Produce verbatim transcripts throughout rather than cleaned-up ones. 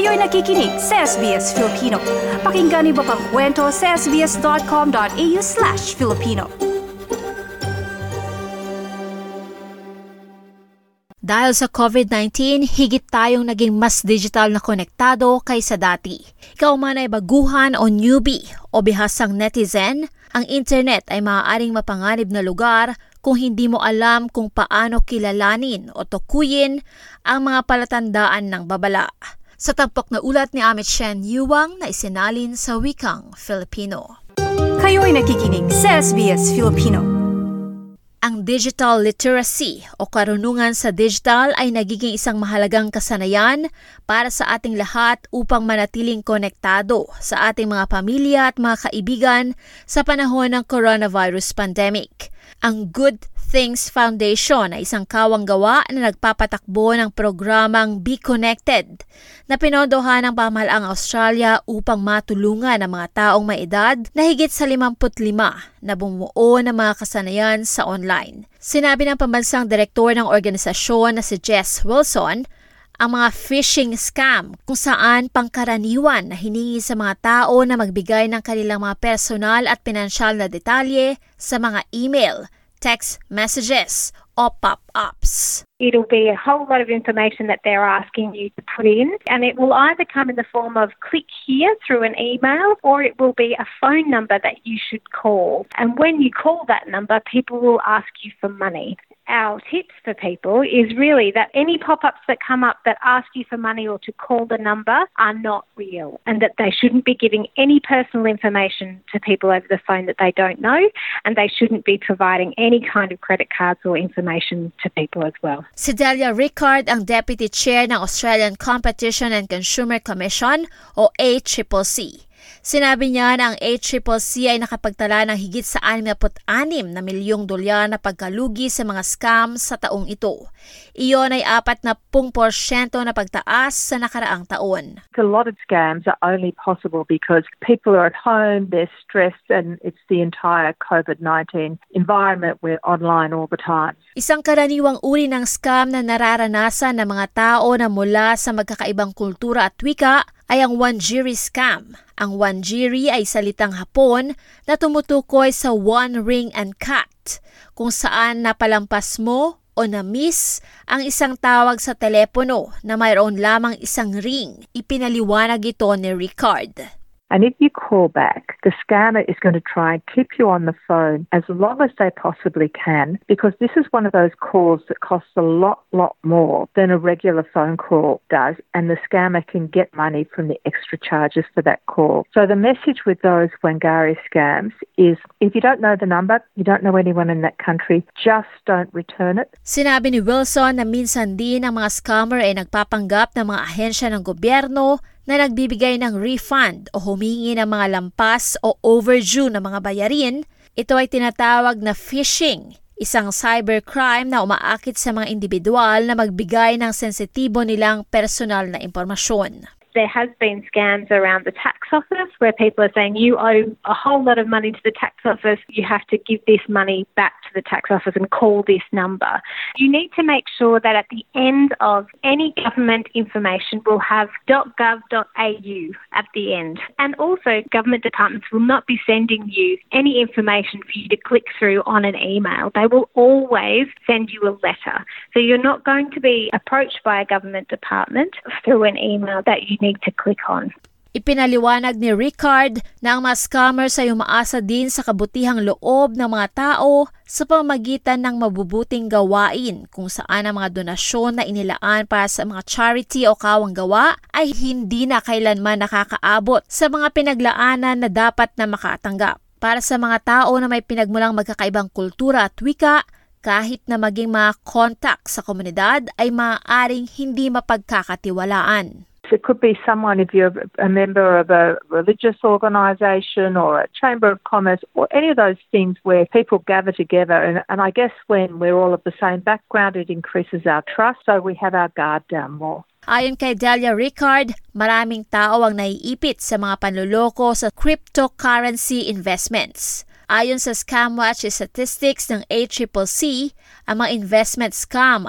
Kayo'y nakikinig sa S B S Filipino. Pakinggan niyo pa ang kwento sa sbs.com.au slash Filipino. Dahil sa COVID nineteen, higit tayong naging mas digital na konektado kaysa dati. Ikaw man ay baguhan o newbie o bihasang netizen, ang internet ay maaaring mapanganib na lugar kung hindi mo alam kung paano kilalanin o tukuyin ang mga palatandaan ng babala. Sa tampok na ulat ni Amit Shen Yuwang na isinalin sa wikang Filipino. Kayo'y nakikinig sa S B S Filipino. Ang digital literacy o karunungan sa digital ay nagiging isang mahalagang kasanayan para sa ating lahat upang manatiling konektado sa ating mga pamilya at mga kaibigan sa panahon ng coronavirus pandemic. Ang Good Things Foundation ay isang kawang-gawa na nagpapatakbo ng programang Be Connected na pinondohan ng pamahalaang Australia upang matulungan ang mga taong may edad na higit sa limampu't lima na bumuo ng mga kasanayan sa online. Sinabi ng pambansang direktor ng organisasyon na si Jess Wilson, ang mga phishing scam kung saan pangkaraniwan na hiningi sa mga tao na magbigay ng kanilang mga personal at pinansyal na detalye sa mga email, text messages o pop-ups. It'll be a whole lot of information that they're asking you to put in, and it will either come in the form of click here through an email, or it will be a phone number that you should call. And when you call that number, people will ask you for money. Our tips for people is really that any pop-ups that come up that ask you for money or to call the number are not real, and that they shouldn't be giving any personal information to people over the phone that they don't know, and they shouldn't be providing any kind of credit cards or information to people as well. Si Delia Rickard ang Deputy Chair ng Australian Competition and Consumer Commission o A C C C. Sinabi niya na ang A C C C ay nakapagtala ng higit sa sixty-six na milyong dolyar na pagkalugi sa mga scam sa taong ito. Iyon ay apat na porsyento na pagtaas sa nakaraang taon. A lot of scams are only possible because people are at home, they're stressed, and it's the entire COVID nineteen environment. We're online all the time. Isang karaniwang uri ng scam na nararanasan ng mga tao na mula sa magkakaibang kultura at wika ay ang Wangiri scam. Ang Wangiri ay salitang Hapon na tumutukoy sa one ring and cut, kung saan napalampas mo o na-miss ang isang tawag sa telepono na mayroon lamang isang ring. Ipinaliwanag ito ni Ricard. And if you call back, the scammer is going to try and keep you on the phone as long as they possibly can, because this is one of those calls that costs a lot, lot more than a regular phone call does, and the scammer can get money from the extra charges for that call. So the message with those Wangari scams is, if you don't know the number, you don't know anyone in that country, just don't return it. Sinabi ni Wilson na minsan din ang mga scammer ay nagpapanggap ng mga ahensya ng gobyerno na nagbibigay ng refund o humingi ng mga lampas o overdue na mga bayarin. Ito ay tinatawag na phishing, isang cybercrime na umaakit sa mga individual na magbigay ng sensitibo nilang personal na impormasyon. There has been scams around the tax office where people are saying you owe a whole lot of money to the tax office, you have to give this money back to the tax office and call this number. You need to make sure that at the end of any government information will have .gov dot a u at the end. And also government departments will not be sending you any information for you to click through on an email. They will always send you a letter. So you're not going to be approached by a government department through an email that you need to click on. Ipinaliwanag ni Ricard na ang mga scammers ay umaasa din sa kabutihang loob ng mga tao sa pamamagitan ng mabubuting gawain, kung saan ang mga donasyon na inilaan para sa mga charity o kawang-gawa ay hindi na kailanman nakakaabot sa mga pinaglaanan na dapat na makatanggap. Para sa mga tao na may pinagmulang magkakaibang kultura at wika, kahit na maging mga kontak sa komunidad ay maaaring hindi mapagkakatiwalaan. It could be someone, if you're a member of a religious organisation or a chamber of commerce or any of those things where people gather together. And, and I guess when we're all of the same background, it increases our trust, so we have our guard down more. Ayon kay Delia Rickard, maraming tao ang naiipit sa mga panloloko sa cryptocurrency investments. Ayon sa ScamWatch statistics ng A C C C, ang mga investment scam ay ang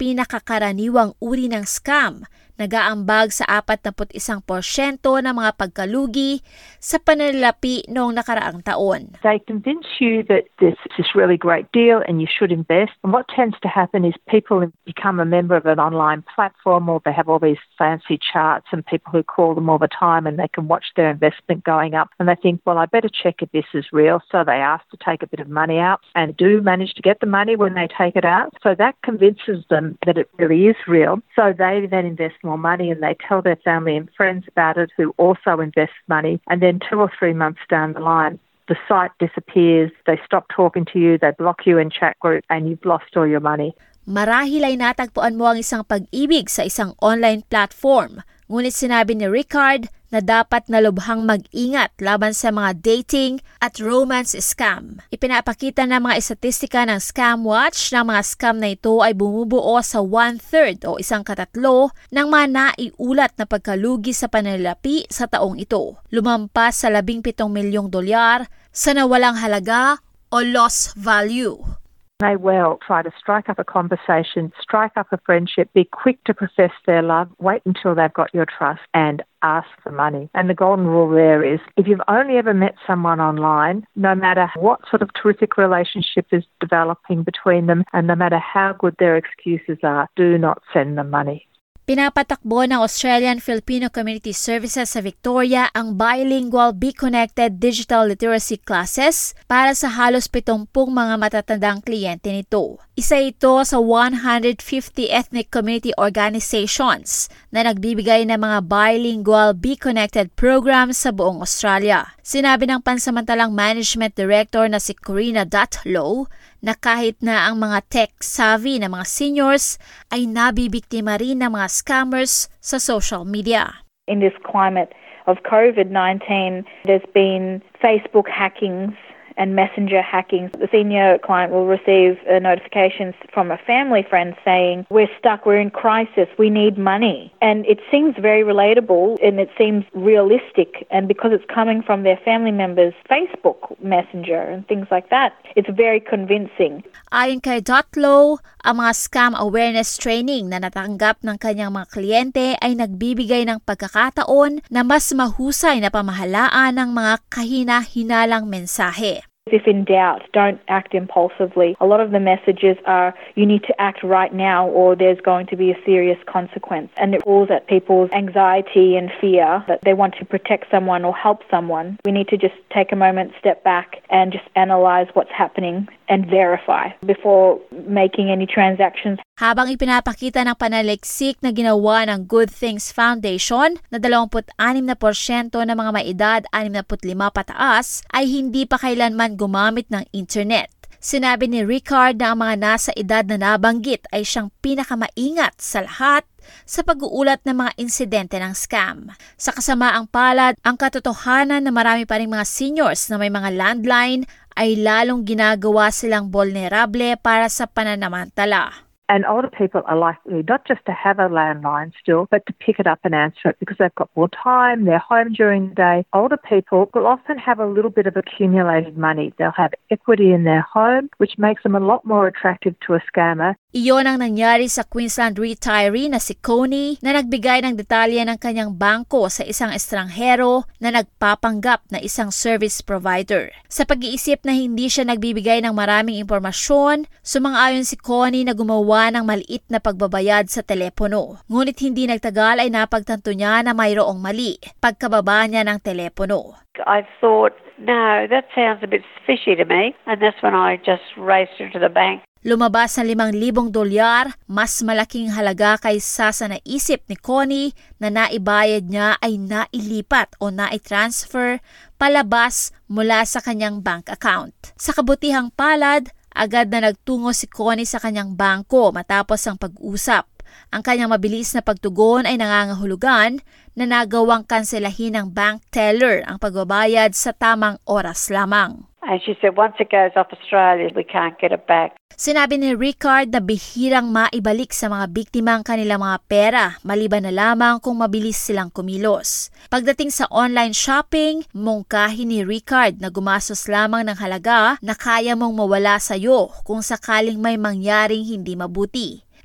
pinakakaraniwang uri ng scam, nag-aambag sa forty-one porsyento ng mga pagkalugi sa pananalapi noong nakaraang taon. They convince you that this is this really great deal and you should invest. And what tends to happen is people become a member of an online platform, or they have all these fancy charts and people who call them all the time, and they can watch their investment going up and they think, well, I better check if this is real. So they ask to take a bit of money out and do manage to get the money when they take it out. So that convinces them that it really is real. So they then invest more money and they tell their family and friends about it who also invest money, and then two or three months down the line the site disappears, they stop talking to you, they block you in chat group and you've lost all your money. Marahil ay natagpuan mo ang isang pag-ibig sa isang online platform, ngunit sinabi ni Ricard na dapat na lubhang mag-ingat laban sa mga dating at romance scam. Ipinapakita ng mga estatistika ng Scam Watch na mga scam na ito ay bumubuo sa one-third o isang katatlo ng mga naiulat na pagkalugi sa pananalapi sa taong ito. Lumampas sa labing pitong milyong dolyar sa nawalang halaga o lost value. May well try to strike up a conversation, strike up a friendship, be quick to profess their love, wait until they've got your trust and ask for money. And the golden rule there is if you've only ever met someone online, no matter what sort of terrific relationship is developing between them and no matter how good their excuses are, do not send them money. Pinapatakbo ng Australian Filipino Community Services sa Victoria ang bilingual Be Connected Digital Literacy Classes para sa halos pitongpung mga matatandang kliyente nito. Isa ito sa one hundred fifty ethnic community organizations na nagbibigay ng mga bilingual Be Connected programs sa buong Australia. Sinabi ng pansamantalang management director na si Corina Dutlow na kahit na ang mga tech-savvy na mga seniors ay nabibiktima rin ng mga scammers sa social media. In this climate of COVID nineteen, there's been Facebook hackings and messenger hacking. The senior client will receive uh, notifications from a family friend saying, we're stuck, we're in crisis, we need money. And it seems very relatable and it seems realistic. And because it's coming from their family members' Facebook Messenger and things like that, it's very convincing. Ayon kay Dutlow, ang mga scam awareness training na natanggap ng kanyang mga kliyente ay nagbibigay ng pagkakataon na mas mahusay na pamahalaan ng mga kahina-hinalang mensahe. If in doubt, don't act impulsively. A lot of the messages are, you need to act right now or there's going to be a serious consequence. And it pulls at people's anxiety and fear that they want to protect someone or help someone. We need to just take a moment, step back and just analyze what's happening and verify before making any transactions. Habang ipinapakita ng panaliksik na ginawa ng Good Things Foundation na twenty-six na porsyento ng mga may edad sixty-five pataas ay hindi pa kailanman gumamit ng internet. Sinabi ni Ricard na ang mga nasa edad na nabanggit ay siyang pinakamaingat sa lahat sa pag-uulat ng mga insidente ng scam. Sa kasamaang palad, ang katotohanan na marami pa ring mga seniors na may mga landline ay lalong ginagawa silang vulnerable para sa pananamantala. And older people are likely not just to have a landline still, but to pick it up and answer it because they've got more time, they're home during the day. Older people will often have a little bit of accumulated money. They'll have equity in their home, which makes them a lot more attractive to a scammer. Iyon ang nangyari sa Queensland retiree na si Connie na nagbigay ng detalye ng kanyang bangko sa isang estranghero na nagpapanggap na isang service provider. Sa pag-iisip na hindi siya nagbibigay ng maraming impormasyon, sumang-ayon si Connie na gumawa ng maliit na pagbabayad sa telepono. Ngunit hindi nagtagal ay napagtanto niya na mayroong mali pagkababa niya ng telepono. I thought, no, that sounds a bit fishy to me, and that's when I just raced into the bank. Lumabas ng limang libong dolyar, mas malaking halaga kaysa sa naisip ni Connie na naibayad niya ay nailipat o naitransfer palabas mula sa kanyang bank account. Sa kabutihang palad, agad na nagtungo si Connie sa kanyang bangko matapos ang pag-usap. Ang kanyang mabilis na pagtugon ay nangangahulugan na nagawang kanselahin ng bank teller ang pagbabayad sa tamang oras lamang. And she said, once it goes off Australia, we can't get it back. Sinabi ni Ricard na bihirang maibalik sa mga biktima ang kanilang mga pera, maliban na lamang kung mabilis silang kumilos. Pagdating sa online shopping, mungkahi ni Ricard na gumastos lamang ng halaga na kaya mong mawala sa iyo kung sakaling may mangyaring hindi mabuti.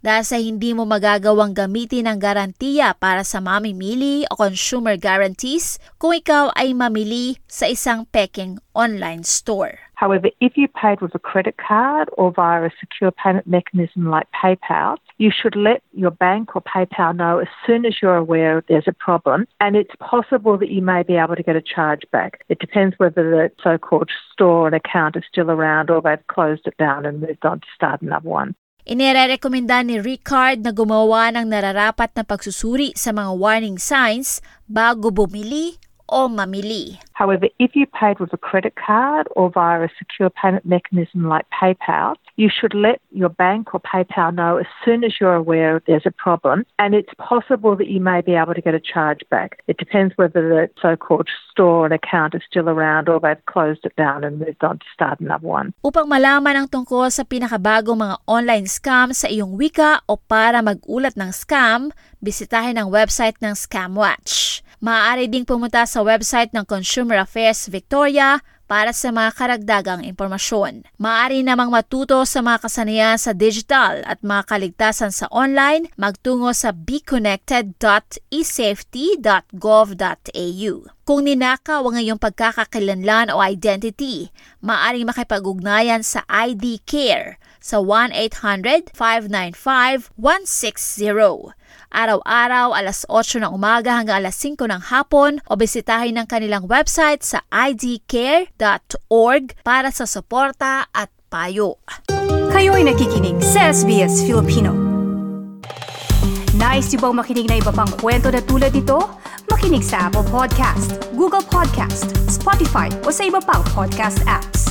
dahil sa hindi mo magagawang gamitin ang garantiya para sa mamimili o consumer guarantees kung ikaw ay mamili sa isang peking online store. However, if you paid with a credit card or via a secure payment mechanism like PayPal, you should let your bank or PayPal know as soon as you're aware there's a problem, and it's possible that you may be able to get a charge back. It depends whether the so-called store and account is still around or they've closed it down and moved on to start another one. Inirerekomenda ni Ricard na gumawa ng nararapat na pagsusuri sa mga warning signs bago bumili o mamili. However, if you paid with a credit card or via a secure payment mechanism like PayPal, you should let your bank or PayPal know as soon as you're aware there's a problem, and it's possible that you may be able to get a charge back. It depends whether the so-called store and account is still around or they've closed it down and moved on to start another one. Upang malaman ang tungkol sa pinakabagong mga online scam sa iyong wika o para mag-ulat ng scam, bisitahin ang website ng ScamWatch. Maaari ding pumunta sa website ng Consumer Affairs Victoria para sa mga karagdagang impormasyon. Maaari namang matuto sa mga kasanayan sa digital at mga kaligtasan sa online, magtungo sa be connected dot e safety dot gov dot a u. Kung ninakaw ang iyong pagkakakilanlan o identity, maaaring makipag-ugnayan sa I D Care sa one eight hundred five nine five one six zero. Araw-araw alas otso ng umaga hanggang alas singko ng hapon o bisitahin ang kanilang website sa i d care dot org para sa suporta at payo. Kayo'y nakikinig sa S B S Filipino. Nice yung bang makinig na iba pang kwento na tulad ito? Makinig sa Apple Podcast, Google Podcast, Spotify o sa iba pang podcast apps.